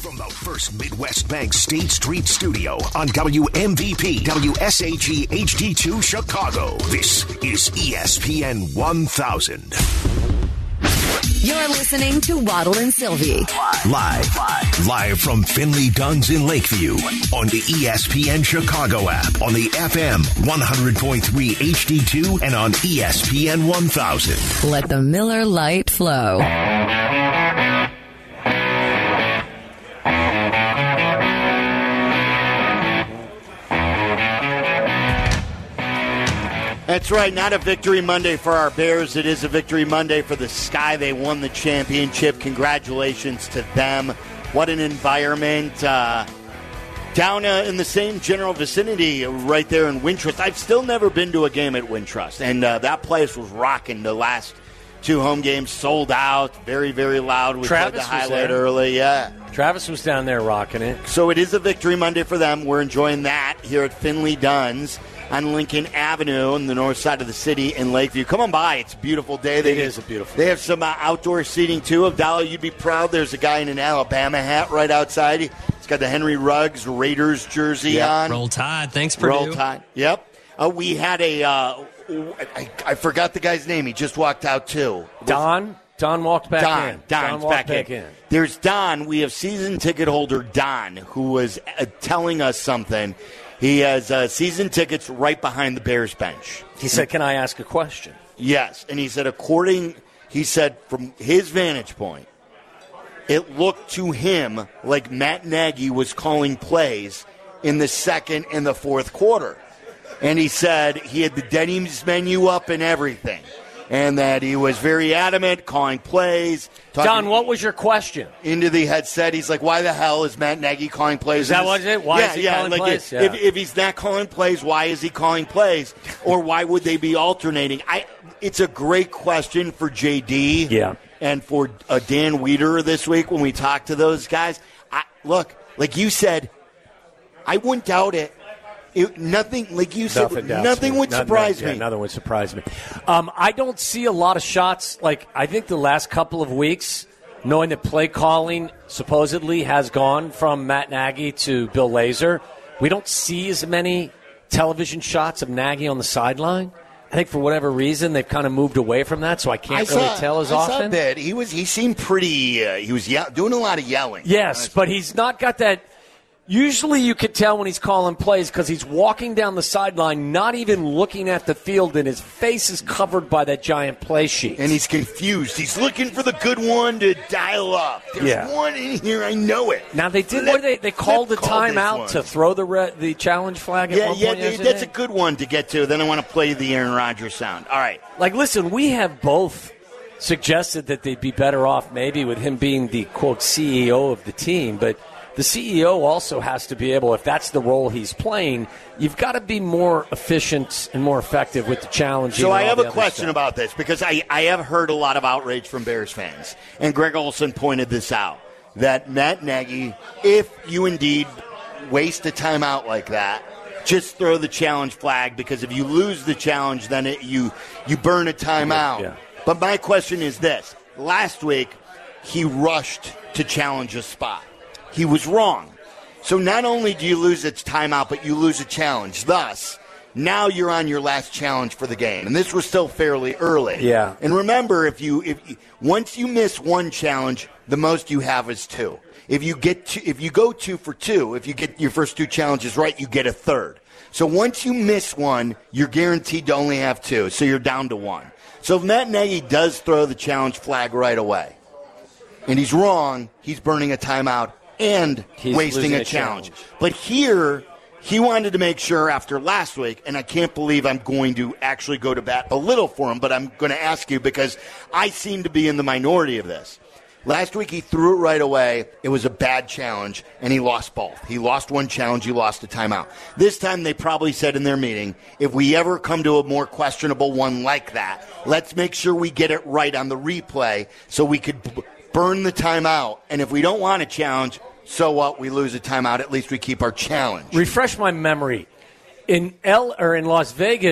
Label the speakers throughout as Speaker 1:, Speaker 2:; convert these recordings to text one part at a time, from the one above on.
Speaker 1: From the First Midwest Bank State Street Studio on WMVP WSHE HD2 Chicago, this is ESPN 1000.
Speaker 2: You're listening to Waddle and Sylvie.
Speaker 1: Live from Finley Duns in Lakeview on the ESPN Chicago app, on the FM 100.3 HD2 and on ESPN 1000.
Speaker 2: Let the Miller Lite flow.
Speaker 3: That's right, not a victory Monday for our Bears. It is a victory Monday for the Sky. They won the championship. Congratulations to them. What an environment. Down in the same general vicinity right there in Wintrust. I've still never been to a game at Wintrust, and that place was rocking. The last two home games sold out. Very, very loud. We played the highlight early. Yeah.
Speaker 4: Travis was down there rocking it.
Speaker 3: So it is a victory Monday for them. We're enjoying that here at Finley Duns on Lincoln Avenue on the north side of the city in Lakeview. Come on by. It's a beautiful day.
Speaker 4: It is a beautiful day.
Speaker 3: They have some outdoor seating, too. Abdallah, you'd be proud. There's a guy in an Alabama hat right outside. He's got the Henry Ruggs Raiders jersey on.
Speaker 5: Roll Tide. Thanks, Purdue.
Speaker 3: Roll Tide. Yep. We had I forgot the guy's name. He just walked out, too.
Speaker 4: Don walked back in.
Speaker 3: Don's back in. There's Don. We have season ticket holder Don, who was telling us something. He has season tickets right behind the Bears bench.
Speaker 4: He said, "Can I ask a question?"
Speaker 3: Yes. And he said, from his vantage point, it looked to him like Matt Nagy was calling plays in the second and the fourth quarter. And he said he had the Denny's menu up and everything. And that he was very adamant, calling plays.
Speaker 4: Don, what was your question?
Speaker 3: Into the headset. He's like, why the hell is Matt Nagy calling plays?
Speaker 4: Is that what it is? Why is he calling plays?
Speaker 3: If he's not calling plays, why is he calling plays? Or why would they be alternating? It's a great question for JD and for Dan Wiederer this week when we talk to those guys. Look, like you said, I wouldn't doubt it. Nothing, like you said, nothing would surprise me.
Speaker 4: Nothing would surprise me. I don't see a lot of shots. Like, I think the last couple of weeks, knowing that play calling supposedly has gone from Matt Nagy to Bill Lazor, we don't see as many television shots of Nagy on the sideline. I think for whatever reason they've kind of moved away from that, so I can't really tell as often.
Speaker 3: I saw that he seemed pretty. He was doing a lot of yelling.
Speaker 4: Yes, but he's not got that. Usually you could tell when he's calling plays because he's walking down the sideline, not even looking at the field, and his face is covered by that giant play sheet.
Speaker 3: And he's confused. He's looking for the good one to dial up. There's one in here. I know it.
Speaker 4: Now, they did. They called the timeout to throw the challenge flag at one point yesterday?
Speaker 3: That's a good one to get to. Then I want to play the Aaron Rodgers sound. All right.
Speaker 4: Like, listen, we have both suggested that they'd be better off maybe with him being the, quote, CEO of the team, but the CEO also has to be able, if that's the role he's playing, you've got to be more efficient and more effective with the challenging.
Speaker 3: So I have a question about this because I have heard a lot of outrage from Bears fans, and Greg Olson pointed this out, that Matt Nagy, if you indeed waste a timeout like that, just throw the challenge flag, because if you lose the challenge, then you burn a timeout.
Speaker 4: Yeah.
Speaker 3: But my question is this. Last week, he rushed to challenge a spot. He was wrong. So not only do you lose its timeout, but you lose a challenge. Thus, now you're on your last challenge for the game. And this was still fairly early.
Speaker 4: Yeah.
Speaker 3: And remember, once you miss one challenge, the most you have is two. If you go 2 for 2, if you get your first two challenges right, you get a third. So once you miss one, you're guaranteed to only have two. So you're down to one. So if Matt Nagy does throw the challenge flag right away, and he's wrong, he's burning a timeout and he's wasting a challenge. But here, he wanted to make sure after last week, and I can't believe I'm going to actually go to bat a little for him, but I'm going to ask you because I seem to be in the minority of this. Last week, he threw it right away. It was a bad challenge, and he lost both. He lost one challenge. He lost a timeout. This time, they probably said in their meeting, if we ever come to a more questionable one like that, let's make sure we get it right on the replay so we could burn the timeout. And if we don't want a challenge, so what? We lose a timeout. At least we keep our challenge.
Speaker 4: Refresh my memory. In Las Vegas,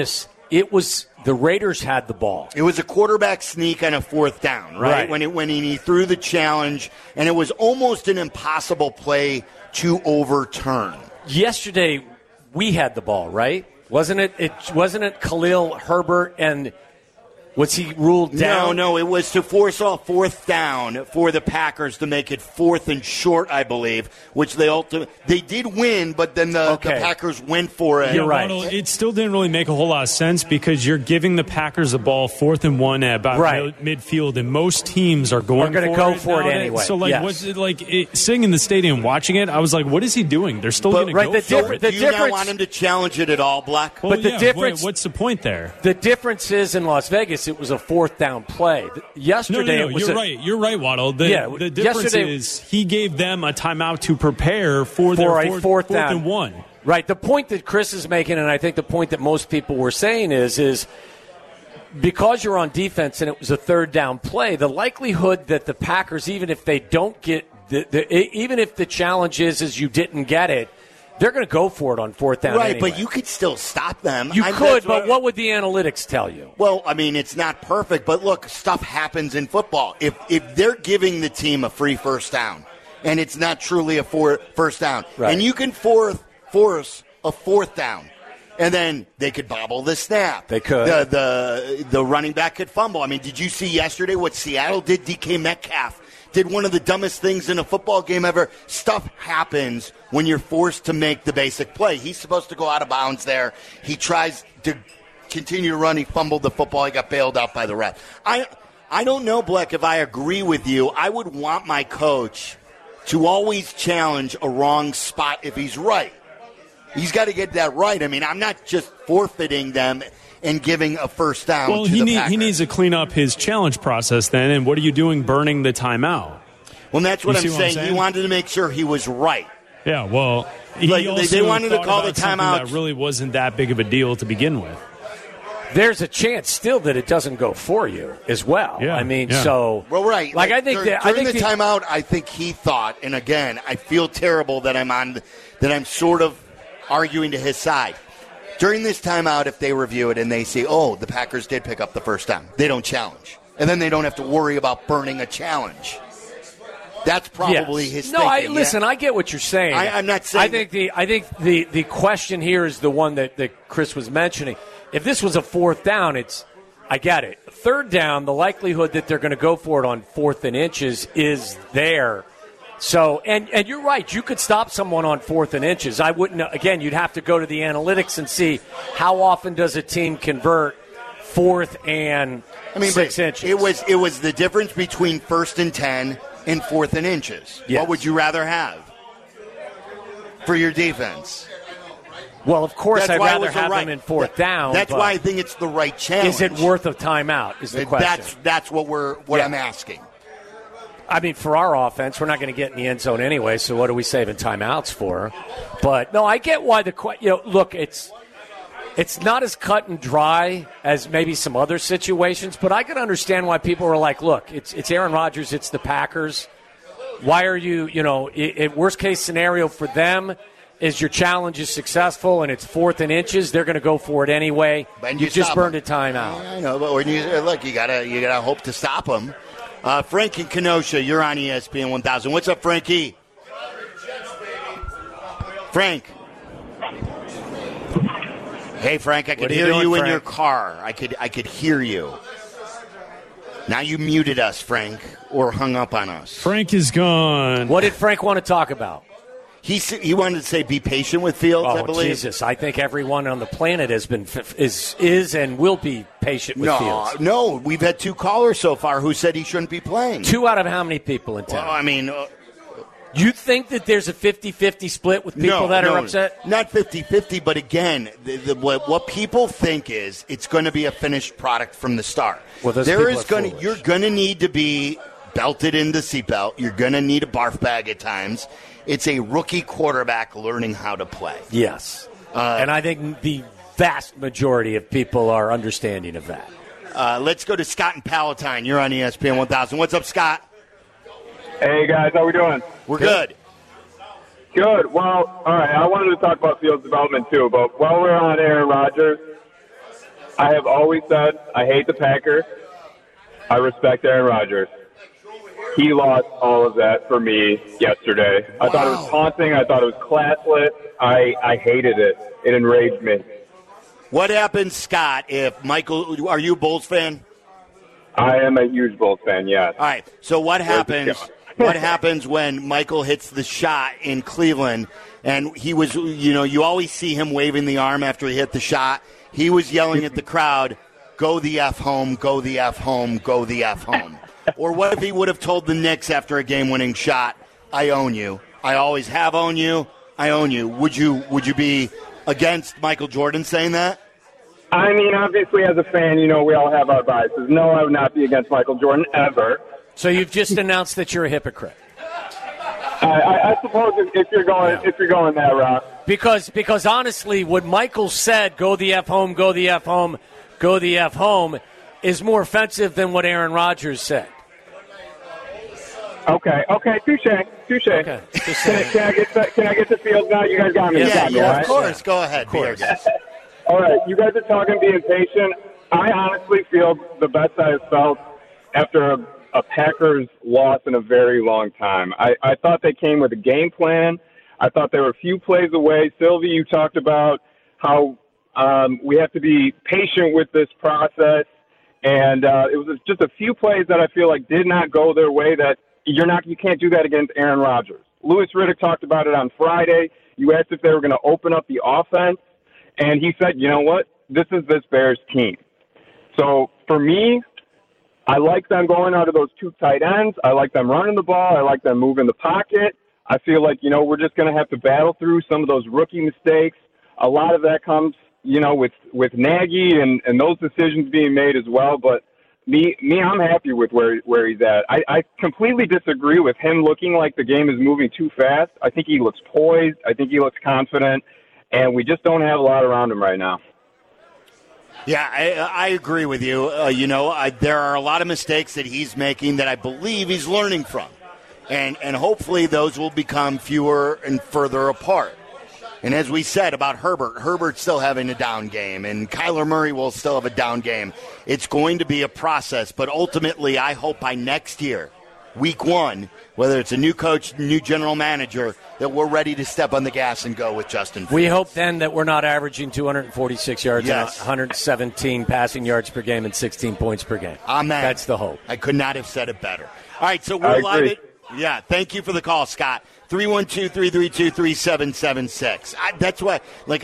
Speaker 4: it was the Raiders had the ball.
Speaker 3: It was a quarterback sneak on a fourth down, right? When he threw the challenge, and it was almost an impossible play to overturn.
Speaker 4: Yesterday, we had the ball, right? Wasn't it Khalil Herbert, and was he ruled down?
Speaker 3: No, it was to force a fourth down for the Packers to make it 4th and short, I believe, which they did win, but then the Packers went for it.
Speaker 4: You're right.
Speaker 5: It still didn't really make a whole lot of sense because you're giving the Packers the ball 4th and 1 at about midfield, and most teams are going
Speaker 4: to go for it anyway.
Speaker 5: So, what's it, sitting in the stadium watching it, I was like, what is he doing? They're still going to go for it.
Speaker 3: Do you not want him to challenge it at all, Black?
Speaker 5: Well, but the difference, what's the point there?
Speaker 4: The difference is in Las Vegas, it was a 4th down play. Yesterday,
Speaker 5: it was You're right, Waddle. The difference is he gave them a timeout to prepare for their fourth and 1.
Speaker 4: Right. The point that Chris is making, and I think the point that most people were saying is because you're on defense and it was a 3rd down play, the likelihood that the Packers, even if they don't get even if the challenge is you didn't get it, they're going to go for it on 4th down
Speaker 3: Right,
Speaker 4: anyway.
Speaker 3: But you could still stop them.
Speaker 4: You could, but what would the analytics tell you?
Speaker 3: Well, I mean, it's not perfect, but look, stuff happens in football. If they're giving the team a free first down, and it's not truly a first down, and you can force a 4th down, and then they could bobble the snap.
Speaker 4: They could.
Speaker 3: The running back could fumble. I mean, did you see yesterday what Seattle did? DK Metcalf did one of the dumbest things in a football game ever. Stuff happens when you're forced to make the basic play. He's supposed to go out of bounds there. He tries to continue to run. He fumbled the football. He got bailed out by the ref. I don't know, Bleck, if I agree with you. I would want my coach to always challenge a wrong spot if he's right. He's got to get that right. I mean, I'm not just forfeiting them and giving a first down to the Packers.
Speaker 5: He needs to clean up his challenge process then, and what are you doing burning the timeout?
Speaker 3: Well, that's what I'm saying. He wanted to make sure he was right.
Speaker 5: Yeah, well,
Speaker 3: they wanted to call the timeout.
Speaker 5: That really wasn't that big of a deal to begin with.
Speaker 4: There's a chance still that it doesn't go for you as well.
Speaker 5: Yeah,
Speaker 4: I mean, so
Speaker 3: well, right.
Speaker 4: Like I think
Speaker 3: during the timeout, I think he thought, and again, I feel terrible that I'm sort of arguing to his side. During this timeout, if they review it and they see, the Packers did pick up the first down, they don't challenge. And then they don't have to worry about burning a challenge. That's probably his thinking.
Speaker 4: Listen, I get what you're saying.
Speaker 3: I'm not saying.
Speaker 4: I think the question here is the one that Chris was mentioning. If this was a 4th down, I get it. 3rd down, the likelihood that they're going to go for it on 4th and inches is there. So, and you're right. You could stop someone on 4th and inches. I wouldn't. Again, you'd have to go to the analytics and see how often does a team convert 4th and 6 inches.
Speaker 3: It was the difference between 1st and 10 and 4th and inches.
Speaker 4: Yes.
Speaker 3: What would you rather have for your defense?
Speaker 4: Well, of course, I'd rather have them in 4th down.
Speaker 3: That's why I think it's the right challenge.
Speaker 4: Is it worth a timeout? Is the question.
Speaker 3: That's what I'm asking.
Speaker 4: I mean, for our offense, we're not going to get in the end zone anyway, so what are we saving timeouts for? But, no, I get why look, it's not as cut and dry as maybe some other situations, but I can understand why people are like, look, it's Aaron Rodgers, it's the Packers. Why are you, worst case scenario for them is your challenge is successful and it's 4th and inches, they're going to go for it anyway. You just burned a timeout.
Speaker 3: I know, but when you gotta hope to stop them. Frank in Kenosha, you're on ESPN 1000. What's up, Frankie? Frank. Hey, Frank, I could hear you in your car. I could hear you. Now you muted us, Frank, or hung up on us.
Speaker 5: Frank is gone.
Speaker 4: What did Frank want to talk about?
Speaker 3: He wanted to say be patient with Fields, I believe.
Speaker 4: Jesus. I think everyone on the planet is and will be patient with Fields.
Speaker 3: No, we've had 2 callers so far who said he shouldn't be playing.
Speaker 4: 2 out of how many people in town?
Speaker 3: Well, I mean...
Speaker 4: you think that there's a 50-50 split with people that are upset?
Speaker 3: Not 50-50, but again, what people think is it's going to be a finished product from the start.
Speaker 4: Well,
Speaker 3: you're going to need to be belted in the seatbelt. You're going to need a barf bag at times. It's a rookie quarterback learning how to play.
Speaker 4: Yes. And I think the vast majority of people are understanding of that.
Speaker 3: Let's go to Scott in Palatine. You're on ESPN 1000. What's up, Scott?
Speaker 6: Hey, guys. How we doing?
Speaker 3: We're good.
Speaker 6: Good. Well, all right. I wanted to talk about Fields' development, too. But while we're on Aaron Rodgers, I have always said I hate the Packers. I respect Aaron Rodgers. He lost all of that for me yesterday. I thought it was taunting. I thought it was classless. I hated it. It enraged me.
Speaker 3: What happens, Scott, if Michael – are you a Bulls fan?
Speaker 6: I am a huge Bulls fan, yes.
Speaker 3: All right, so what happens what happens when Michael hits the shot in Cleveland and he was – you always see him waving the arm after he hit the shot. He was yelling at the crowd, go the F home, go the F home, go the F home. Or what if he would have told the Knicks after a game-winning shot, I own you. I always have owned you. I own you. Would you be against Michael Jordan saying that?
Speaker 6: I mean, obviously, as a fan, we all have our biases. No, I would not be against Michael Jordan ever.
Speaker 4: So you've just announced that you're a hypocrite.
Speaker 6: I suppose if you're going that route.
Speaker 4: Because honestly, what Michael said, go the F home, go the F home, go the F home, is more offensive than what Aaron Rodgers said.
Speaker 6: Okay, touche.
Speaker 4: Okay,
Speaker 6: Can I get the field now? You guys got me.
Speaker 3: Yeah, of course. Go ahead.
Speaker 6: All right, you guys are talking being patient. I honestly feel the best I have felt after a Packers loss in a very long time. I thought they came with a game plan. I thought they were a few plays away. Sylvie, you talked about how we have to be patient with this process. And it was just a few plays that I feel like did not go their way that you can't do that against Aaron Rodgers. Louis Riddick talked about it on Friday. You asked if they were going to open up the offense, and he said, you know what? This is this Bears team. So for me, I like them going out of those two tight ends. I like them running the ball. I like them moving the pocket. I feel like, we're just going to have to battle through some of those rookie mistakes. A lot of that comes, with Nagy and those decisions being made as well. But me, I'm happy with where he's at. I completely disagree with him looking like the game is moving too fast. I think he looks poised. I think he looks confident. And we just don't have a lot around him right now.
Speaker 3: Yeah, I agree with you. There are a lot of mistakes that he's making that I believe he's learning from. And hopefully those will become fewer and further apart. And as we said about Herbert's still having a down game, and Kyler Murray will still have a down game. It's going to be a process, but ultimately I hope by next year, week one, whether it's a new coach, new general manager, that we're ready to step on the gas and go with Justin Fields.
Speaker 4: We hope then that we're not averaging 246 yards and
Speaker 3: Yes.
Speaker 4: 117 passing yards per game and 16 points per game.
Speaker 3: Amen.
Speaker 4: That's the hope.
Speaker 3: I could not have said it better. All right, so we're live. Yeah, thank you for the call, Scott. 312-332-3776. That's why,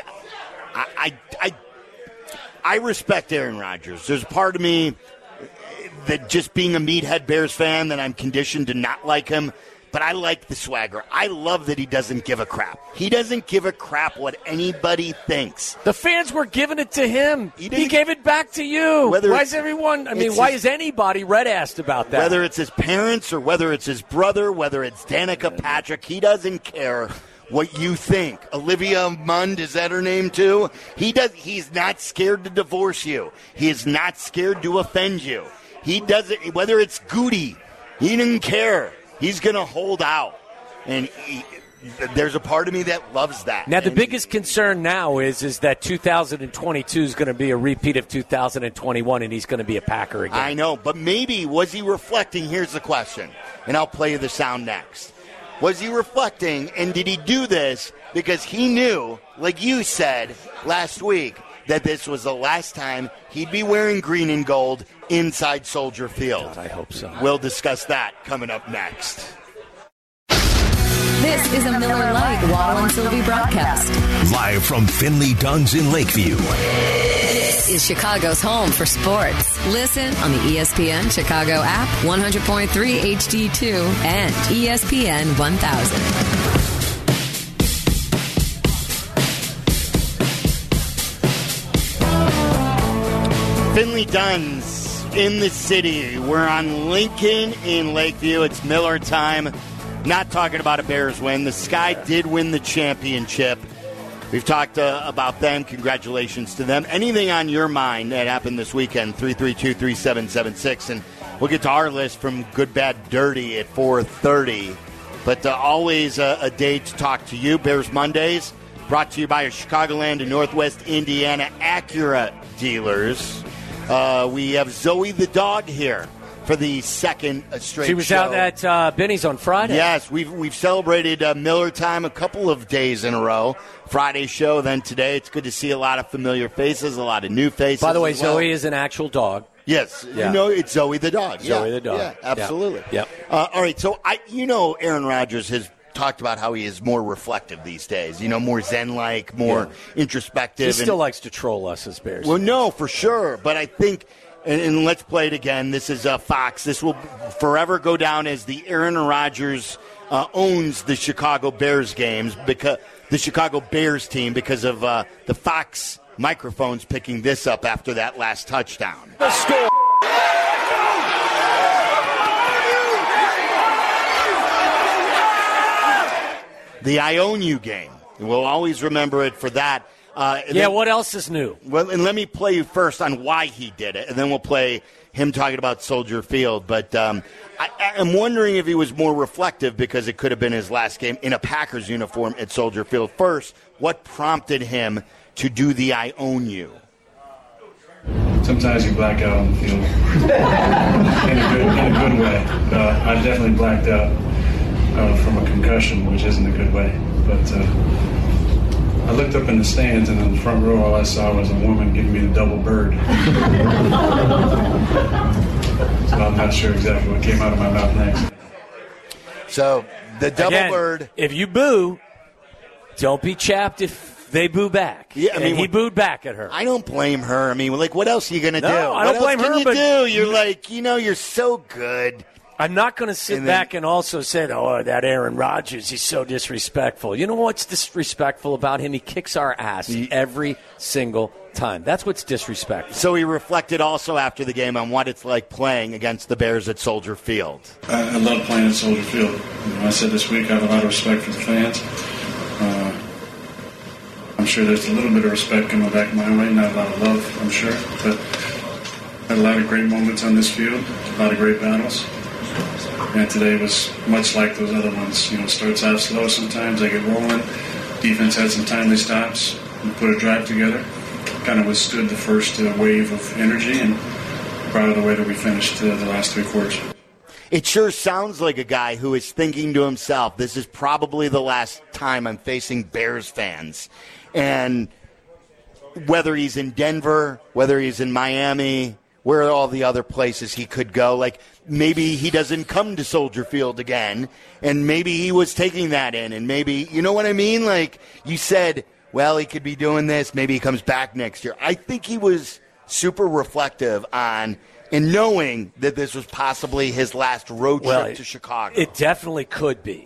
Speaker 3: I respect Aaron Rodgers. There's a part of me that just being a meathead Bears fan that I'm conditioned to not like him, but I like the swagger. I love that he doesn't give a crap. He doesn't give a crap what anybody thinks.
Speaker 4: The fans were giving it to him. He gave it back to you. Why is everyone, why is anybody red-assed about that?
Speaker 3: Whether it's his parents or whether it's his brother, whether it's Danica Patrick, he doesn't care what you think. Olivia Munn, is that her name too? He's not scared to divorce you. He is not scared to offend you. He doesn't, whether it's Goody, he didn't care. He's going to hold out. And there's a part of me that loves that.
Speaker 4: Now, the biggest concern now is that 2022 is going to be a repeat of 2021, and he's going to be a Packer again.
Speaker 3: I know, but maybe was he reflecting? Here's the question, and I'll play you the sound next. Was he reflecting, and did he do this because he knew, like you said last week, that this was the last time he'd be wearing green and gold inside Soldier Field?
Speaker 4: God, I hope so.
Speaker 3: We'll discuss that coming up next.
Speaker 2: This is a Miller Lite Waddle and Sylvie broadcast.
Speaker 1: Live from Finley Duns in Lakeview.
Speaker 2: This is Chicago's home for sports. Listen on the ESPN Chicago app, 100.3 HD2, and ESPN 1000.
Speaker 3: Finley Duns in the city. We're on Lincoln in Lakeview. It's Miller time. Not talking about a Bears win. The Sky did win the championship. We've talked about them. Congratulations to them. Anything on your mind that happened this weekend? 332-3776. And we'll get to our list from Good, Bad, Dirty at 4:30. But always a day to talk to you. Bears Mondays. brought to you by our Chicagoland and Northwest Indiana Acura dealers. We have Zoe the dog here for the second straight show.
Speaker 4: She was out at Benny's on Friday.
Speaker 3: Yes, we've celebrated Miller time a couple of days in a row. Friday show, then today. It's good to see a lot of familiar faces, a lot of new faces.
Speaker 4: By the way,
Speaker 3: as well.
Speaker 4: Zoe is an actual dog.
Speaker 3: Yes,
Speaker 4: Yeah.
Speaker 3: you know it's Zoe the dog.
Speaker 4: Zoe the dog.
Speaker 3: Yeah, absolutely.
Speaker 4: Yep.
Speaker 3: All right, so Aaron Rodgers has talked about how he is more reflective these days. More Zen-like, more introspective.
Speaker 4: He still likes to troll us as Bears.
Speaker 3: Well, no, for sure. But I think, and let's play it again. This is Fox. This will forever go down as the Aaron Rodgers owns the Chicago Bears games, because the Chicago Bears team, because of the Fox microphones picking this up after that last touchdown.
Speaker 7: The score.
Speaker 3: The I Own You game. We'll always remember it for that.
Speaker 4: What else is new?
Speaker 3: Well, and let me play you first on why he did it, and then we'll play him talking about Soldier Field. But I'm wondering if he was more reflective because it could have been his last game in a Packers uniform at Soldier Field. First, what prompted him to do the I Own You?
Speaker 8: Sometimes you black out on the field in a good way. I definitely blacked out from a concussion, which isn't a good way. But I looked up in the stands, and in the front row, all I saw was a woman giving me the double bird. So I'm not sure exactly what came out of my mouth next.
Speaker 3: So the double
Speaker 4: Again,
Speaker 3: bird.
Speaker 4: If you boo, don't be chapped if they boo back.
Speaker 3: Yeah,
Speaker 4: and he booed back at her.
Speaker 3: I don't blame her. I mean, what else are you going to do?
Speaker 4: I don't blame her,
Speaker 3: What
Speaker 4: but
Speaker 3: else can you do? You're like, you're so good.
Speaker 4: I'm not going to sit back and also say, that Aaron Rodgers, he's so disrespectful. You know what's disrespectful about him? He kicks our ass every single time. That's what's disrespectful.
Speaker 3: So he reflected also after the game on what it's like playing against the Bears at Soldier Field.
Speaker 8: I love playing at Soldier Field. I said this week I have a lot of respect for the fans. I'm sure there's a little bit of respect coming back my way, not a lot of love, I'm sure. But had a lot of great moments on this field, a lot of great battles. And today was much like those other ones. Starts out slow sometimes, they get rolling. Defense had some timely stops. We put a drive together. Kind of withstood the first wave of energy, and proud of the way that we finished the last three quarters.
Speaker 3: It sure sounds like a guy who is thinking to himself, this is probably the last time I'm facing Bears fans. And whether he's in Denver, whether he's in Miami, where are all the other places he could go? Like, maybe he doesn't come to Soldier Field again, and maybe he was taking that in, and maybe, you know what I mean? Like, you said, well, he could be doing this, maybe he comes back next year. I think he was super reflective on, and knowing that this was possibly his last road trip to Chicago.
Speaker 4: It definitely could be.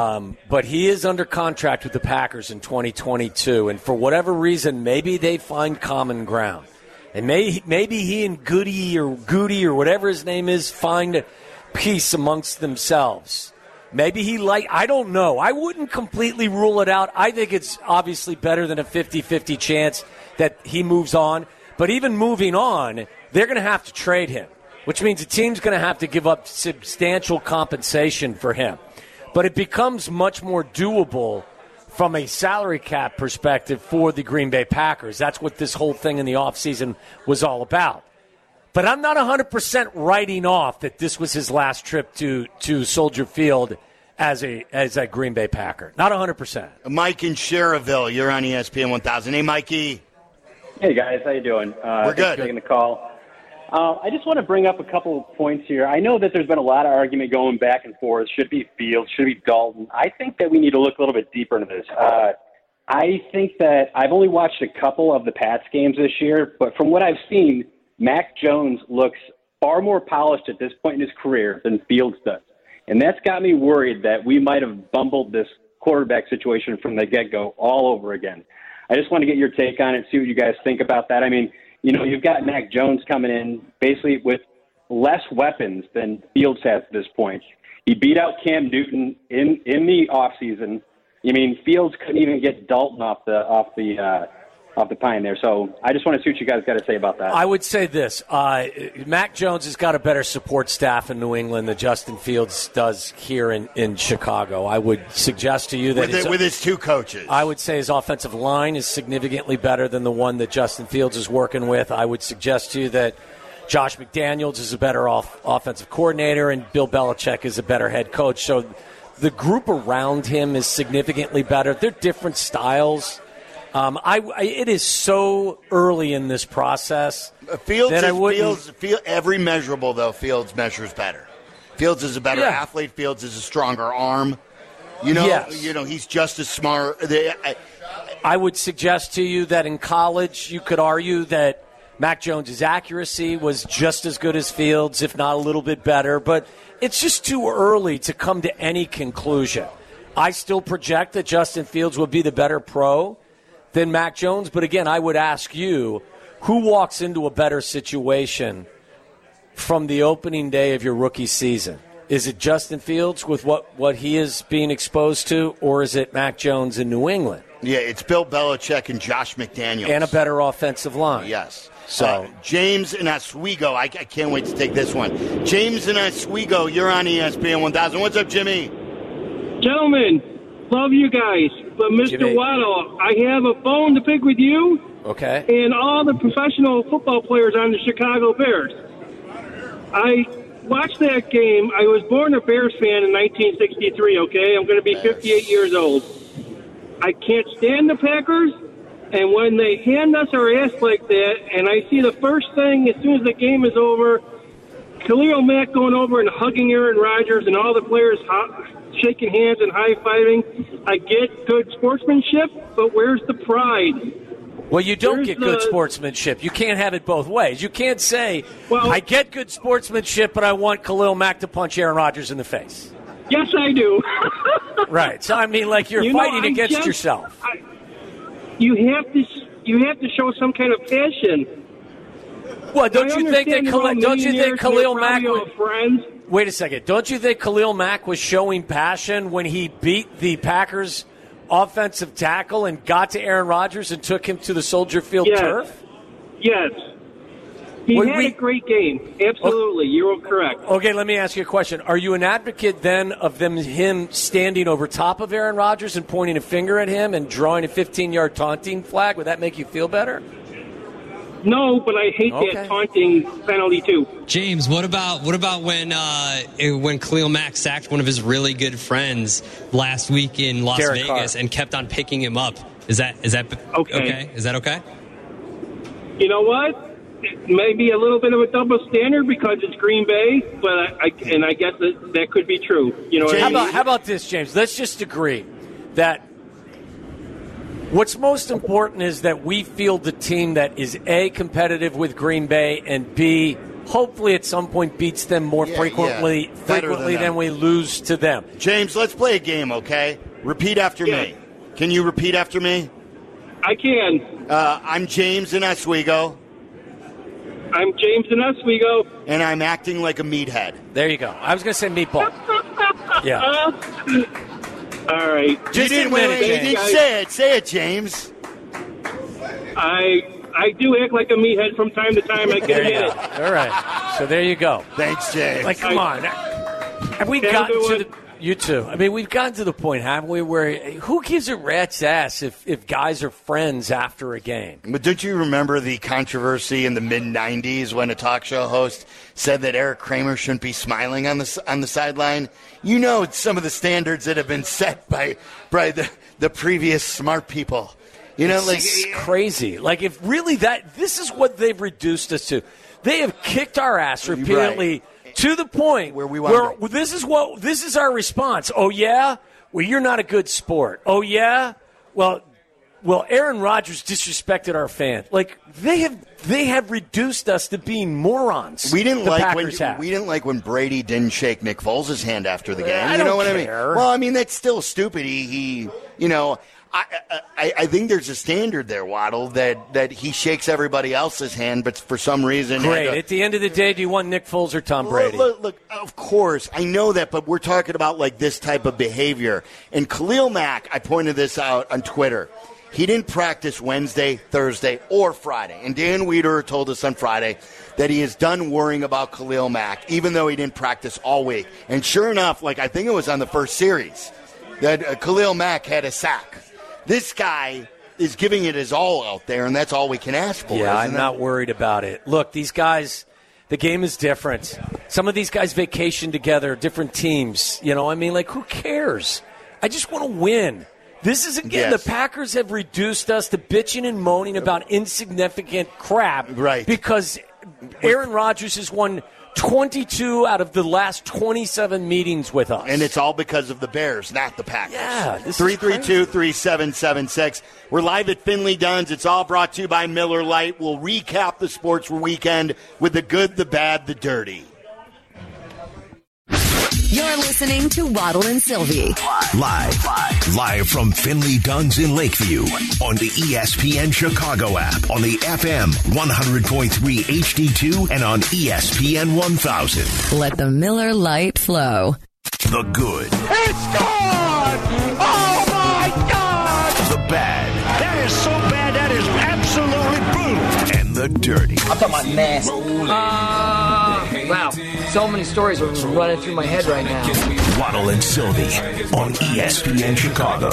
Speaker 4: But he is under contract with the Packers in 2022, and for whatever reason, maybe they find common ground. And maybe he and Goody or whatever his name is find peace amongst themselves. Maybe I don't know. I wouldn't completely rule it out. I think it's obviously better than a 50-50 chance that he moves on. But even moving on, they're going to have to trade him, which means the team's going to have to give up substantial compensation for him. But it becomes much more doable from a salary cap perspective for the Green Bay Packers. That's what this whole thing in the offseason was all about. But I'm not 100% writing off that this was his last trip to Soldier Field as a Green Bay Packer. Not 100%.
Speaker 3: Mike in Cherville, you're on ESPN 1000. Hey, Mikey.
Speaker 9: Hey, guys. How you doing?
Speaker 3: We're good.
Speaker 9: Thanks for taking the call. I just want to bring up a couple of points here. I know that there's been a lot of argument going back and forth. Should be Fields, should be Dalton. I think that we need to look a little bit deeper into this. I think that I've only watched a couple of the Pats games this year, but from what I've seen, Mac Jones looks far more polished at this point in his career than Fields does. And that's got me worried that we might have bumbled this quarterback situation from the get-go all over again. I just want to get your take on it, see what you guys think about that. I mean, you've got Mac Jones coming in basically with less weapons than Fields has at this point. He beat out Cam Newton in the offseason. I mean, Fields couldn't even get Dalton off the off the pine there. So I just want to see what you guys got to say about that.
Speaker 4: I would say this. Mac Jones has got a better support staff in New England than Justin Fields does here in Chicago. I would suggest to you that
Speaker 3: with his two coaches.
Speaker 4: I would say his offensive line is significantly better than the one that Justin Fields is working with. I would suggest to you that Josh McDaniels is a better offensive coordinator and Bill Belichick is a better head coach. So the group around him is significantly better. They're different styles. It is so early in this process.
Speaker 3: Every measurable, though, Fields measures better. Fields is a better athlete. Fields is a stronger arm. He's just as smart.
Speaker 4: I would suggest to you that in college, you could argue that Mac Jones' accuracy was just as good as Fields, if not a little bit better. But it's just too early to come to any conclusion. I still project that Justin Fields will be the better pro than Mac Jones. But again, I would ask you, who walks into a better situation from the opening day of your rookie season? Is it Justin Fields with what he is being exposed to, or is it Mac Jones in New England?
Speaker 3: Yeah, it's Bill Belichick and Josh McDaniels.
Speaker 4: And a better offensive line.
Speaker 3: Yes.
Speaker 4: So
Speaker 3: James in Oswego, I can't wait to take this one. James in Oswego, you're on ESPN 1000. What's up, Jimmy?
Speaker 7: Gentlemen, love you guys. But, Mr.
Speaker 4: Jimmy.
Speaker 7: Waddle, I have a bone to pick with you
Speaker 4: okay.
Speaker 7: and all the professional football players on the Chicago Bears. I watched that game. I was born a Bears fan in 1963, okay? I'm going to be 58 years old. I can't stand the Packers, and when they hand us our ass like that, and I see the first thing as soon as the game is over, Khalil Mack going over and hugging Aaron Rodgers and all the players shaking hands and high-fiving. I get good sportsmanship, but where's the pride?
Speaker 4: Well, you don't get good sportsmanship. You can't have it both ways. You can't say, I get good sportsmanship, but I want Khalil Mack to punch Aaron Rodgers in the face.
Speaker 7: Yes, I do.
Speaker 4: Right. So, I mean, like you're fighting against yourself.
Speaker 7: You have to show some kind of passion.
Speaker 4: Well, don't you think Khalil Mack Wait a second. Don't you think Khalil Mack was showing passion when he beat the Packers offensive tackle and got to Aaron Rodgers and took him to the Soldier Field turf?
Speaker 7: Yes. He had a great game. Absolutely. You're correct.
Speaker 4: Okay, let me ask you a question. Are you an advocate then of him standing over top of Aaron Rodgers and pointing a finger at him and drawing a 15-yard taunting flag? Would that make you feel better?
Speaker 7: No, but I hate that taunting penalty too.
Speaker 10: James, what about when Khalil Mack sacked one of his really good friends last week in Las Vegas and kept on picking him up? Is that okay? Is that okay?
Speaker 7: You know what? It may be a little bit of a double standard because it's Green Bay, but I guess that could be true. You know,
Speaker 4: how about this, James? Let's just agree that what's most important is that we field the team that is A, competitive with Green Bay, and B, hopefully at some point beats them more frequently than we lose to them.
Speaker 3: James, let's play a game, okay? Repeat after me. Can you repeat after me?
Speaker 7: I can.
Speaker 3: I'm James in Oswego.
Speaker 7: I'm James in Oswego.
Speaker 3: And I'm acting like a meathead.
Speaker 4: There you go. I was going to say meatball. Yeah.
Speaker 7: All right.
Speaker 3: You didn't say it. Say it, James.
Speaker 7: I do act like a meathead from time to time. I get it.
Speaker 4: All right. So there you go.
Speaker 3: Thanks, James.
Speaker 4: Like, come on. Have we gotten to the... You too. I mean, we've gotten to the point, haven't we, where who gives a rat's ass if guys are friends after a game?
Speaker 3: But don't you remember the controversy in the mid-'90s when a talk show host said that Eric Kramer shouldn't be smiling on the sideline? You know, it's some of the standards that have been set by the previous smart people. You know,
Speaker 4: it's crazy. Like, if really this is what they've reduced us to. They have kicked our ass repeatedly. Right. To the point where this is our response. Oh yeah? Well, you're not a good sport. Oh yeah? Well, Aaron Rodgers disrespected our fans. Like they have reduced us to being morons.
Speaker 3: We didn't like when Brady didn't shake Nick Foles' hand after the game. You know what I mean? Well, I mean that's still stupid. He you know. I think there's a standard there, Waddle, that he shakes everybody else's hand, but for some reason...
Speaker 4: Great. At the end of the day, do you want Nick Foles or Tom Brady?
Speaker 3: Look, of course, I know that, but we're talking about like this type of behavior. And Khalil Mack, I pointed this out on Twitter, He didn't practice Wednesday, Thursday, or Friday. And Dan Wiederer told us on Friday that he is done worrying about Khalil Mack, even though he didn't practice all week. And sure enough, I think it was on the first series, that Khalil Mack had a sack. This guy is giving it his all out there, and that's all we can ask for.
Speaker 4: Yeah, I'm not worried about it. Look, these guys, the game is different. Some of these guys vacation together, different teams. Who cares? I just want to win. This is, again, the Packers have reduced us to bitching and moaning about insignificant crap.
Speaker 3: Right.
Speaker 4: Because Aaron Rodgers has won 22 out of the last 27 meetings with us.
Speaker 3: And it's all because of the Bears, not the Packers.
Speaker 4: Yeah.
Speaker 3: 332-3776. We're live at Finley Dunn's. It's all brought to you by Miller Lite. We'll recap the sports weekend with the good, the bad, the dirty.
Speaker 2: You're listening to Waddle and Sylvie.
Speaker 1: Live from Finley Dunn's in Lakeview on the ESPN Chicago app, on the FM 100.3 HD2, and on ESPN 1000.
Speaker 2: Let the Miller Lite flow.
Speaker 1: The good.
Speaker 11: It's gone! Oh, my God!
Speaker 1: The bad.
Speaker 11: That is so bad, that is absolutely brutal.
Speaker 1: And the dirty.
Speaker 12: I'm talking about nasty. Wow. So many stories are running through my head right now.
Speaker 1: Waddle and Sylvie on ESPN Chicago.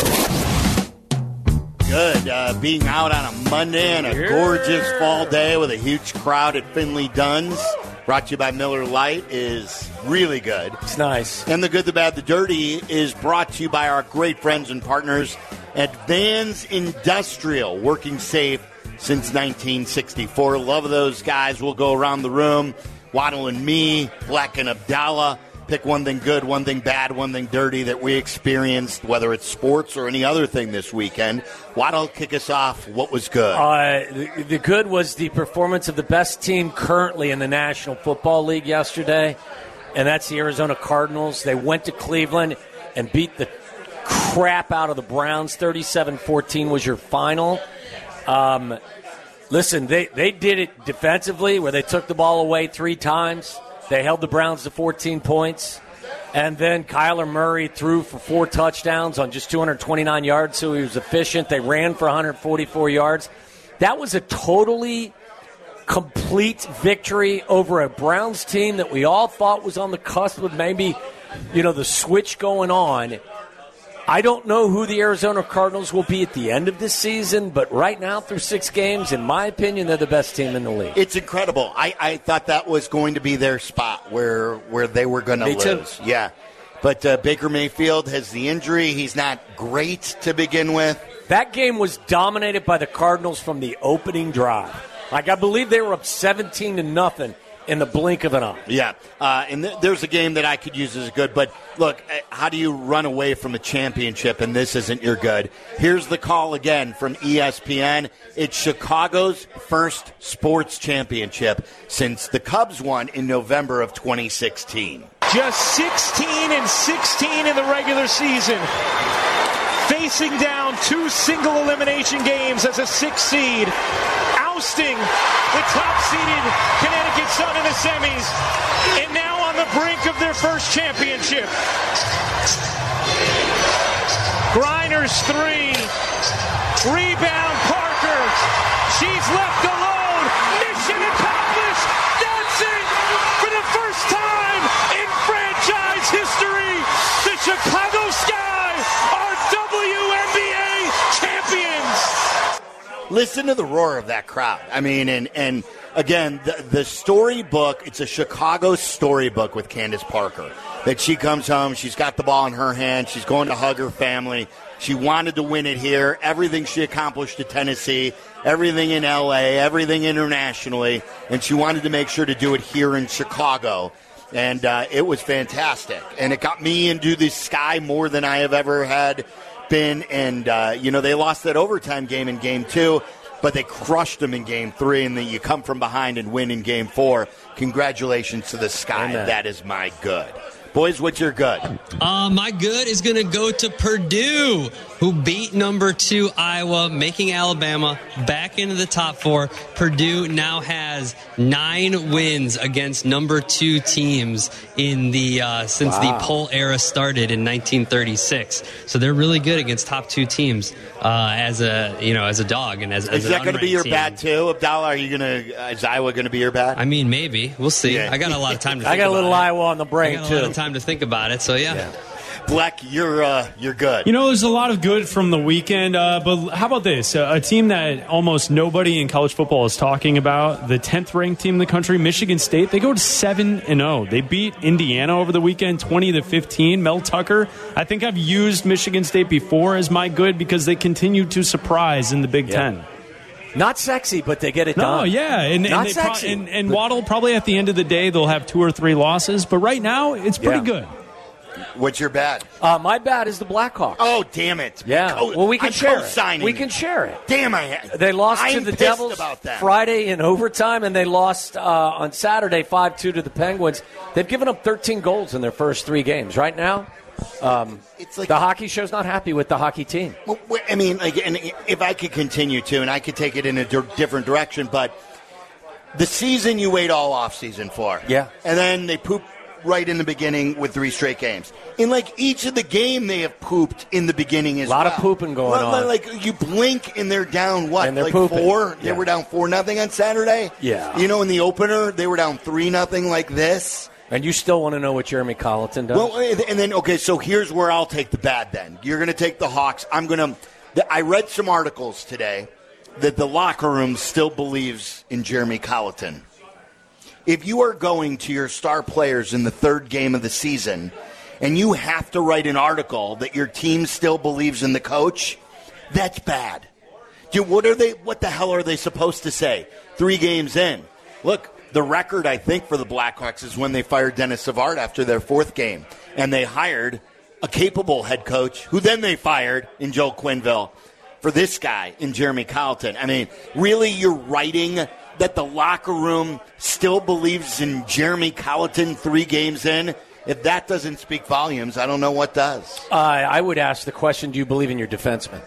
Speaker 3: Good. Being out on a Monday on a gorgeous fall day with a huge crowd at Finley Dunn's, brought to you by Miller Lite, is really good.
Speaker 4: It's nice.
Speaker 3: And the good, the bad, the dirty is brought to you by our great friends and partners at Vans Industrial, working safe since 1964. Love those guys. We'll go around the room. Waddle and me, Black and Abdallah, pick one thing good, one thing bad, one thing dirty that we experienced, whether it's sports or any other thing this weekend. Waddle, kick us off. What was good?
Speaker 4: The good was the performance of the best team currently in the National Football League yesterday, and that's the Arizona Cardinals. They went to Cleveland and beat the crap out of the Browns. 37-14 was your final. Listen, they did it defensively where they took the ball away 3 times. They held the Browns to 14 points. And then Kyler Murray threw for 4 touchdowns on just 229 yards, so he was efficient. They ran for 144 yards. That was a totally complete victory over a Browns team that we all thought was on the cusp of maybe, the switch going on. I don't know who the Arizona Cardinals will be at the end of this season, but right now, through 6 games, in my opinion, they're the best team in the league.
Speaker 3: It's incredible. I thought that was going to be their spot where they were going to lose.
Speaker 4: Too.
Speaker 3: Yeah. But Baker Mayfield has the injury. He's not great to begin with.
Speaker 4: That game was dominated by the Cardinals from the opening drive. I believe they were up 17-0 in the blink of an eye.
Speaker 3: Yeah, and there's a game that I could use as a good, but look, how do you run away from a championship and this isn't your good? Here's the call again from ESPN. It's Chicago's first sports championship since the Cubs won in November of 2016.
Speaker 13: Just 16-16 in the regular season. Facing down 2 single elimination games as a 6th seed. Ousting the top-seeded Connecticut Sun in the semis, and now on the brink of their first championship. Grinders 3, rebound Parker, she's left alone, mission accomplished, that's it! For the first time in franchise history, the Chicago Sky are WNBA champions!
Speaker 3: Listen to the roar of that crowd. I mean, and again, the storybook, it's a Chicago storybook with Candace Parker. That she comes home, she's got the ball in her hand, she's going to hug her family. She wanted to win it here. Everything she accomplished at Tennessee, everything in L.A., everything internationally, and she wanted to make sure to do it here in Chicago. And it was fantastic. And it got me into the Sky more than I have ever had been, and they lost that overtime game in Game 2, but they crushed them in Game 3, and then you come from behind and win in Game 4. Congratulations to the Sky.
Speaker 4: Amen.
Speaker 3: That is my good. Boys, what's your good?
Speaker 10: My good is going to go to Purdue, who beat number 2 Iowa, making Alabama back into the top 4. Purdue now has 9 wins against number 2 teams in the since the poll era started in 1936. So they're really good against top 2 teams as a dog and as
Speaker 3: is that going to be your
Speaker 10: team.
Speaker 3: bat too, Abdallah? Is Iowa going to be your bat?
Speaker 10: I mean, maybe we'll see.
Speaker 3: Yeah.
Speaker 10: I got a lot of time to. think
Speaker 4: I got a little
Speaker 10: about
Speaker 4: Iowa on the brain
Speaker 10: I got
Speaker 4: too.
Speaker 10: a lot of time to think about it. So yeah.
Speaker 3: Black, you're good.
Speaker 5: There's a lot of good from the weekend, but how about this? A team that almost nobody in college football is talking about, the 10th ranked team in the country, Michigan State. They go to 7-0. They beat Indiana over the weekend, 20-15. Mel Tucker. I think I've used Michigan State before as my good because they continue to surprise in the Big Ten.
Speaker 4: Not sexy, but they get it done.
Speaker 5: No, yeah.
Speaker 4: Not sexy.
Speaker 5: And Waddle, probably at the end of the day, they'll have 2 or 3 losses. But right now, it's pretty good.
Speaker 3: What's your bad?
Speaker 4: My bad is the Blackhawks.
Speaker 3: Oh, damn it.
Speaker 4: Yeah. Well, we can
Speaker 3: I'm
Speaker 4: share
Speaker 3: co-signing.
Speaker 4: it. We can share it.
Speaker 3: Damn,
Speaker 4: they lost
Speaker 3: I'm
Speaker 4: to the
Speaker 3: pissed
Speaker 4: Devils
Speaker 3: about that.
Speaker 4: Friday in overtime, and they lost on Saturday 5-2 to the Penguins. They've given up 13 goals in their first 3 games. Right now,
Speaker 3: it's like
Speaker 4: the hockey show's not happy with the hockey team.
Speaker 3: Well, I mean, and if I could continue to, and I could take it in a different direction, but the season you wait all off season for.
Speaker 4: Yeah.
Speaker 3: And then they poop right in the beginning with 3 straight games. In each of the game, they have pooped in the beginning as well.
Speaker 4: A lot of pooping going on.
Speaker 3: You blink and they're down what?
Speaker 4: And they're pooping.
Speaker 3: 4?
Speaker 4: Yeah.
Speaker 3: They were down 4-0 on Saturday.
Speaker 4: Yeah.
Speaker 3: In the opener, they were down 3-0 like this.
Speaker 4: And you still want to know what Jeremy Colleton does?
Speaker 3: Well, and then so here's where I'll take the bad. Then you're going to take the Hawks. I read some articles today that the locker room still believes in Jeremy Colleton. If you are going to your star players in the 3rd game of the season and you have to write an article that your team still believes in the coach, that's bad. What the hell are they supposed to say 3 games in? Look, the record, I think, for the Blackhawks is when they fired Dennis Savard after their 4th game, and they hired a capable head coach who then they fired in Joel Quenneville for this guy in Jeremy Colleton. I mean, really, you're writing that the locker room still believes in Jeremy Colleton 3 games in? If that doesn't speak volumes, I don't know what does.
Speaker 4: I would ask the question, do you believe in your defensemen?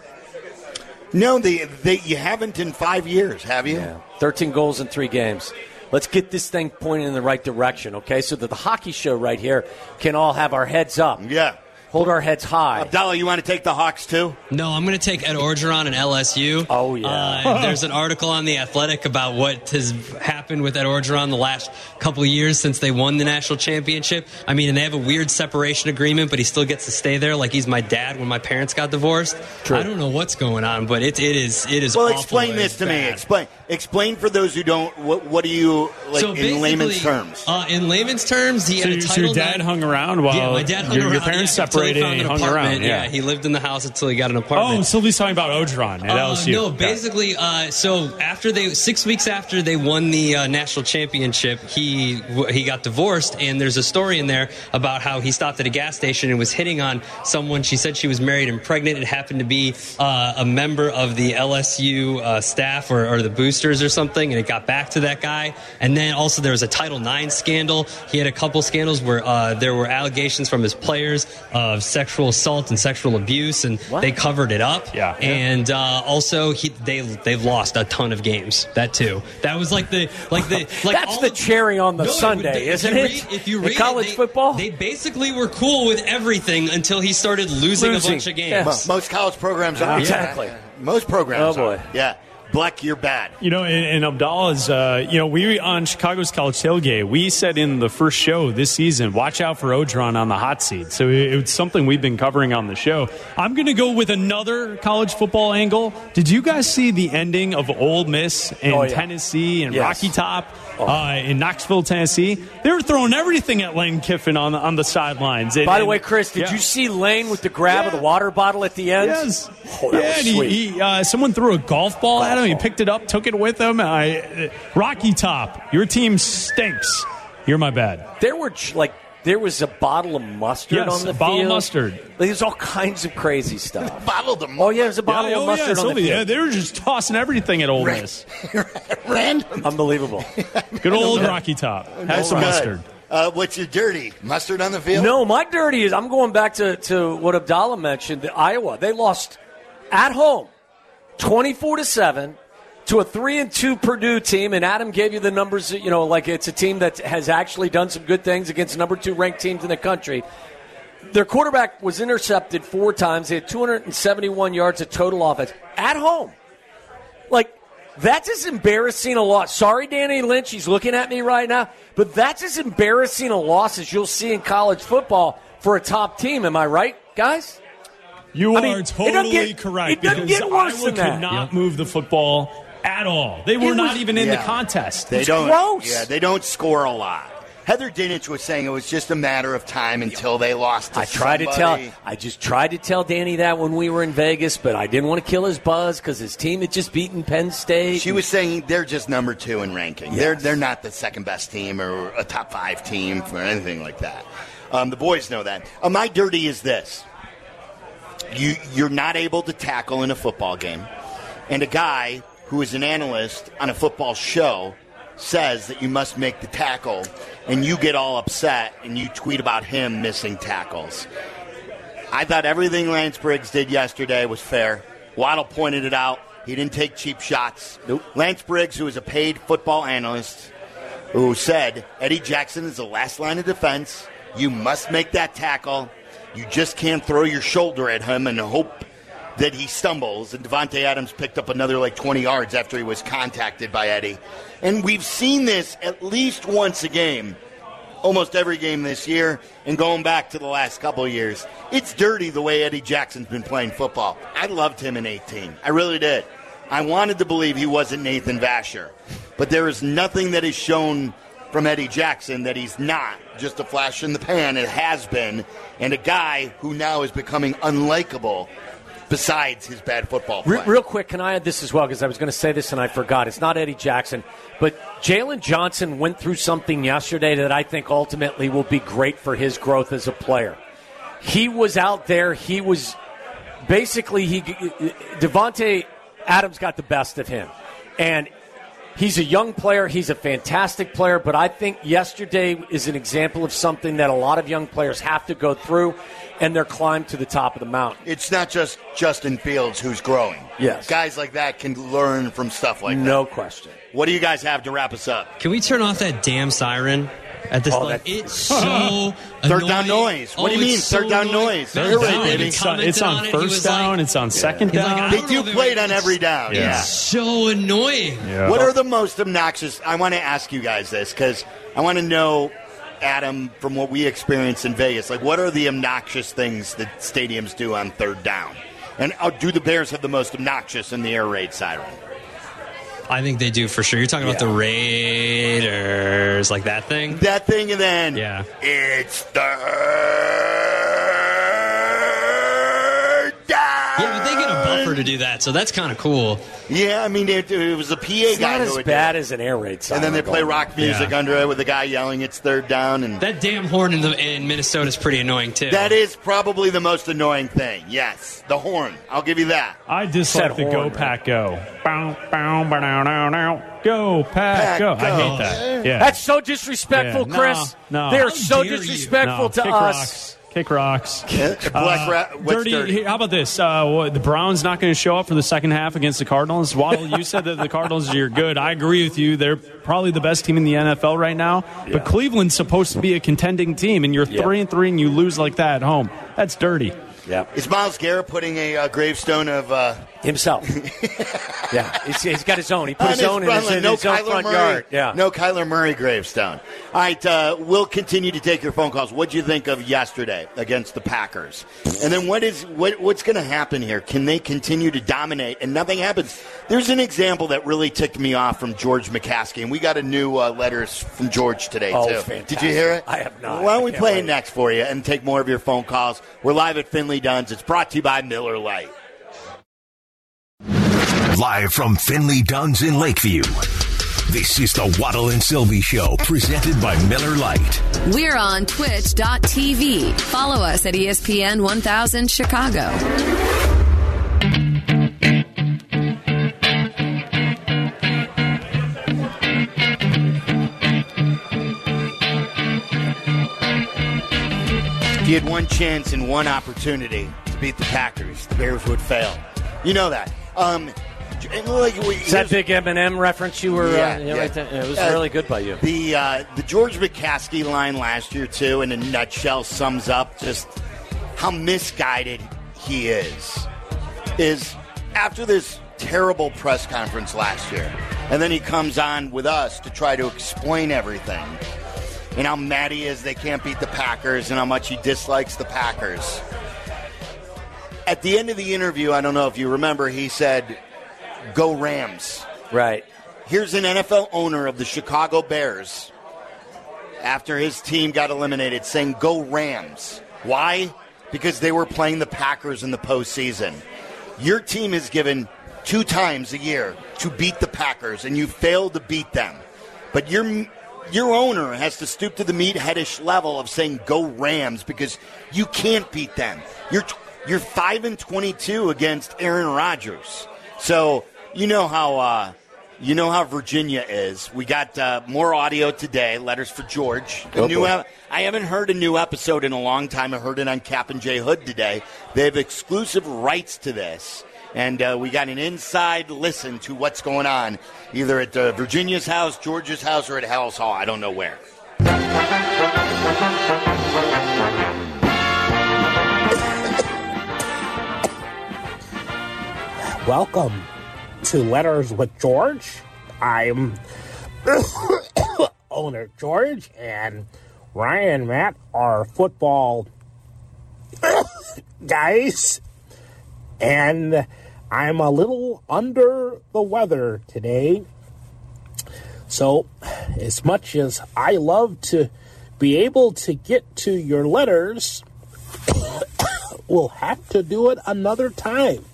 Speaker 3: No, you haven't in 5 years, have you?
Speaker 4: Yeah. 13 goals in 3 games. Let's get this thing pointing in the right direction, okay? So that the hockey show right here can all have our heads up.
Speaker 3: Yeah.
Speaker 4: Hold our heads high.
Speaker 3: Abdallah, you want to take the Hawks too?
Speaker 10: No, I'm going to take Ed Orgeron and LSU.
Speaker 4: Oh, yeah.
Speaker 10: There's an article on The Athletic about what has happened with Ed Orgeron the last couple of years since they won the national championship. I mean, and they have a weird separation agreement, but he still gets to stay there like he's my dad when my parents got divorced.
Speaker 4: True.
Speaker 10: I don't know what's going on, but it is
Speaker 3: Well,
Speaker 10: awful.
Speaker 3: explain this to me. Explain for those who don't, what do you, in layman's terms?
Speaker 10: In layman's terms, he had a
Speaker 5: So
Speaker 10: title.
Speaker 5: your dad hung around while
Speaker 10: my dad hung around.
Speaker 5: your parents separated and he hung around.
Speaker 10: Yeah, he lived in the house until he got an apartment.
Speaker 5: Oh, Sylvie's talking about Orgeron at LSU.
Speaker 10: No, basically, so 6 weeks after they won the national championship, he got divorced, and there's a story in there about how he stopped at a gas station and was hitting on someone. She said she was married and pregnant. It happened to be a member of the LSU staff or the boosters or something, and it got back to that guy. And then also there was a Title IX scandal. He had a couple scandals where there were allegations from his players of sexual assault and sexual abuse, and they covered it up.
Speaker 5: Yeah.
Speaker 10: And also they've lost a ton of games. That too. That was like
Speaker 4: that's the cherry on the sundae, isn't it?
Speaker 10: If you read
Speaker 4: college football,
Speaker 10: they basically were cool with everything until he started losing. A bunch of games.
Speaker 4: Yes.
Speaker 3: Most college programs are.
Speaker 4: Exactly.
Speaker 3: Most programs
Speaker 4: Oh, boy.
Speaker 3: are. Yeah. Black, you're bad.
Speaker 5: And Abdallah's, we on Chicago's College Tailgate, we said in the first show this season, watch out for Orgeron on the hot seat. So it's something we've been covering on the show. I'm going to go with another college football angle. Did you guys see the ending of Ole Miss and Tennessee and Rocky Top in Knoxville, Tennessee? They were throwing everything at Lane Kiffin on the sidelines.
Speaker 4: By the way, Chris, did you see Lane with the grab of the water bottle at the end?
Speaker 5: Yes.
Speaker 4: Oh, that was sweet.
Speaker 5: He someone threw a golf ball at him. He picked it up, took it with him. Rocky Top, your team stinks. You're my bad.
Speaker 4: There was a bottle of mustard on the field.
Speaker 5: Yes, a bottle of mustard.
Speaker 4: There's all kinds of crazy stuff.
Speaker 3: Bottle of
Speaker 4: Oh, yeah, there's a bottle of mustard on the field.
Speaker 5: Yeah, they were just tossing everything at Ole Miss.
Speaker 3: Random.
Speaker 4: Unbelievable.
Speaker 5: Good old Rocky Top. Has some mustard.
Speaker 3: What's your dirty? Mustard on the field?
Speaker 4: No, my dirty is I'm going back to what Abdallah mentioned. Iowa, they lost at home 24-7 to a 3-2 Purdue team, and Adam gave you the numbers. Like it's a team that has actually done some good things against number 2 ranked teams in the country. Their quarterback was intercepted 4 times. They had 271 yards of total offense at home. Like, that's as embarrassing a loss. Sorry, Danny Lynch, he's looking at me right now. But that's as embarrassing a loss as you'll see in college football for a top team. Am I right, guys?
Speaker 5: You are totally correct.
Speaker 4: It doesn't get worse
Speaker 5: Iowa
Speaker 4: than that.
Speaker 5: could not move the football at all. They were not even in the contest.
Speaker 3: They
Speaker 5: It's
Speaker 3: don't.
Speaker 5: gross.
Speaker 3: Yeah, they don't score a lot. Heather Dinich was saying it was just a matter of time until they lost to
Speaker 4: I just tried to tell Danny that when we were in Vegas, but I didn't want to kill his buzz because his team had just beaten Penn State.
Speaker 3: She was saying they're just number 2 in ranking.
Speaker 4: Yes.
Speaker 3: They're not the second best team or a top 5 team or anything like that. The boys know that. My dirty is this. You're not able to tackle in a football game, and a guy who is an analyst on a football show says that you must make the tackle, and you get all upset and you tweet about him missing tackles. I thought everything Lance Briggs did yesterday was fair. Waddle pointed it out. He didn't take cheap shots. Nope. Lance Briggs, who is a paid football analyst, who said Eddie Jackson is the last line of defense. You must make that tackle. You just can't throw your shoulder at him and hope that he stumbles. And Devontae Adams picked up another 20 yards after he was contacted by Eddie. And we've seen this at least once a game, almost every game this year, and going back to the last couple of years. It's dirty the way Eddie Jackson's been playing football. I loved him in 18. I really did. I wanted to believe he wasn't Nathan Vasher. But there is nothing that is shown from Eddie Jackson that he's not just a flash in the pan. It has been. And a guy who now is becoming unlikable besides his bad football play.
Speaker 4: Real quick, can I add this as well? Because I was going to say this and I forgot. It's not Eddie Jackson, but Jalen Johnson went through something yesterday that I think ultimately will be great for his growth as a player. He was out there. He was basically Devontae Adams got the best of him. And he's a young player. He's a fantastic player. But I think yesterday is an example of something that a lot of young players have to go through and their climb to the top of the mountain.
Speaker 3: It's not just Justin Fields who's growing.
Speaker 4: Yes.
Speaker 3: Guys like that can learn from stuff like that.
Speaker 4: No question.
Speaker 3: What do you guys have to wrap us up?
Speaker 10: Can we turn off that damn siren at this point? It's so
Speaker 3: third down noise. What do you mean, third down noise?
Speaker 5: Third down. It's on first down. It's on second down.
Speaker 3: They do play it on every down.
Speaker 10: Yeah. It's so annoying.
Speaker 5: Yeah.
Speaker 3: What are the most obnoxious? I want to ask you guys this because I want to know, Adam, from what we experienced in Vegas, what are the obnoxious things that stadiums do on third down? And do the Bears have the most obnoxious in the air raid siren?
Speaker 10: I think they do for sure. You're talking about the Raiders, like that thing?
Speaker 3: That thing, and then it's third down.
Speaker 10: Yeah, but they get a buffer to do that, so that's kind of cool.
Speaker 3: Yeah, I mean, it was a PA
Speaker 4: it's
Speaker 3: guy.
Speaker 4: Not as bad as an air raid siren.
Speaker 3: And then they play rock music under it with the guy yelling, it's third down. And
Speaker 10: that damn horn in Minnesota is pretty annoying, too.
Speaker 3: That is probably the most annoying thing, yes. The horn. I'll give you that.
Speaker 5: I dislike the Go Pack Go. Bow, bow, bow, bow, bow, bow. Go Pack Go. I hate that. Yeah.
Speaker 4: That's so disrespectful, Chris.
Speaker 5: No.
Speaker 4: They're so disrespectful to us.
Speaker 5: Kick rocks.
Speaker 3: Dirty.
Speaker 5: How about this? The Browns not going to show up for the second half against the Cardinals. Waddle, you said that the Cardinals are good. I agree with you. They're probably the best team in the NFL right now. Yeah. But Cleveland's supposed to be a contending team, and you're 3-3 and you lose like that at home. That's dirty.
Speaker 3: Yeah. Is Myles Garrett putting a gravestone of
Speaker 4: himself? Yeah, he's got his own. He put his own in his own front yard. Yeah.
Speaker 3: No Kyler Murray gravestone. All right, we'll continue to take your phone calls. What did you think of yesterday against the Packers? And then what's going to happen here? Can they continue to dominate and nothing happens? There's an example that really ticked me off from George McCaskey, and we got a new letters from George today, too.
Speaker 4: Fantastic.
Speaker 3: Did you hear it?
Speaker 4: I have not.
Speaker 3: Why don't we play it next for you and take more of your phone calls? We're live at Finley Dunn's. It's brought to you by Miller Lite.
Speaker 1: Live from Finley Dunn's in Lakeview. This is the Waddle and Sylvie Show, presented by Miller Lite.
Speaker 2: We're on Twitch.tv. Follow us at ESPN 1000 Chicago.
Speaker 3: he had one chance and one opportunity to beat the Packers, the Bears would fail. You know that.
Speaker 4: Is that big Eminem reference you were right there? It was really good by you.
Speaker 3: The George McCaskey line last year, too, in a nutshell, sums up just how misguided he is after this terrible press conference last year, and then he comes on with us to try to explain everything and how mad he is they can't beat the Packers and how much he dislikes the Packers. At the end of the interview, I don't know if you remember, he said, "Go Rams."
Speaker 4: Right.
Speaker 3: Here's an NFL owner of the Chicago Bears after his team got eliminated saying, "Go Rams." Why? Because they were playing the Packers in the postseason. Your team is given 2 times a year to beat the Packers, and you failed to beat them. But your owner has to stoop to the meatheadish level of saying, "Go Rams," because you can't beat them. You're 5-22 against Aaron Rodgers. So you know how Virginia is. We got more audio today. Letters for George. I haven't heard a new episode in a long time. I heard it on Cap and J Hood today. They have exclusive rights to this. And we got an inside listen to what's going on, either at Virginia's house, George's house, or at Hell's Hall. I don't know where.
Speaker 14: Welcome to Letters with George. I'm owner George, and Ryan and Matt are football guys. And I'm a little under the weather today. So, as much as I love to be able to get to your letters, we'll have to do it another time.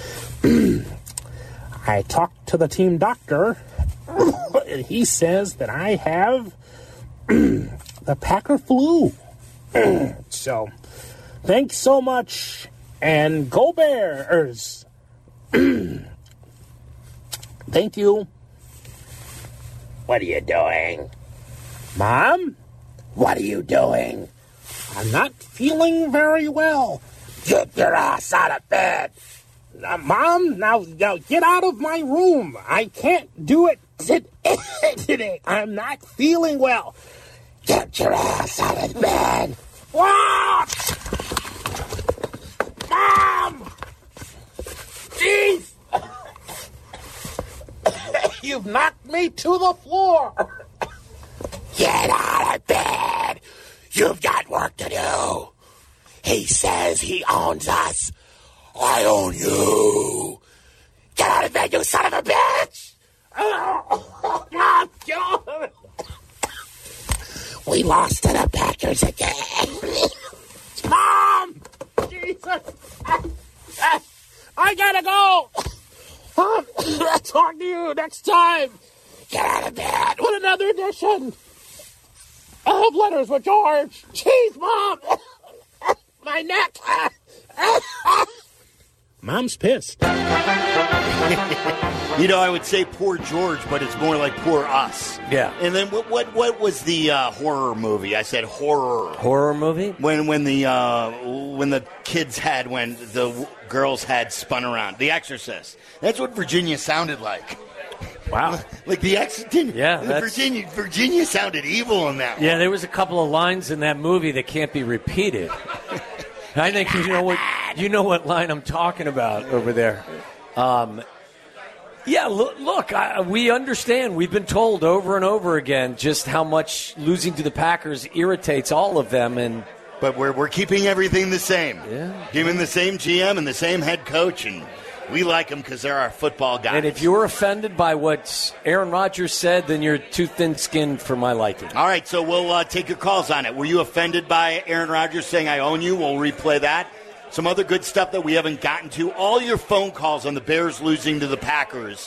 Speaker 14: I talked to the team doctor, and he says that I have the Packer flu. So, thanks so much, and go Bears! Thank you. What are you doing? Mom? What are you doing? I'm not feeling very well. Get your ass out of bed. Mom, now get out of my room. I can't do it today. I'm not feeling well. Get your ass out of bed. What? Mom! Jeez! You've knocked me to the floor. Get out of bed. You've got work to do. He says he owns us. I own you. Get out of bed, you son of a bitch. Oh, God. We lost to the Packers again. Mom! Jesus! I gotta go! I'll talk to you next time. Get out of bed. What another edition of Letters with George. Jeez, Mom! My neck! Mom's pissed.
Speaker 3: I would say poor George, but it's more like poor us.
Speaker 4: Yeah.
Speaker 3: And then what was the horror movie? I said horror.
Speaker 4: Horror movie?
Speaker 3: When the girls had spun around. The Exorcist. That's what Virginia sounded like.
Speaker 4: Wow.
Speaker 3: Like the Exorcist.
Speaker 4: Yeah.
Speaker 3: Virginia sounded evil in that one.
Speaker 4: Yeah, there was a couple of lines in that movie that can't be repeated. I think you know what line I'm talking about over there. Look, we understand. We've been told over and over again just how much losing to the Packers irritates all of them,
Speaker 3: but we're keeping everything the same.
Speaker 4: Yeah,
Speaker 3: giving the same GM and the same head coach, and we like them because they're our football guys.
Speaker 4: And if you're offended by what Aaron Rodgers said, then you're too thin-skinned for my liking.
Speaker 3: All right, so we'll take your calls on it. Were you offended by Aaron Rodgers saying, "I own you"? We'll replay that. Some other good stuff that we haven't gotten to. All your phone calls on the Bears losing to the Packers.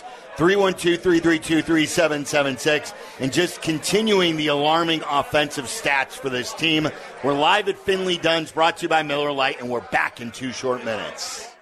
Speaker 3: 312-332-3776. And just continuing the alarming offensive stats for this team. We're live at Finley Dunn's, brought to you by Miller Lite, and we're back in 2 short minutes.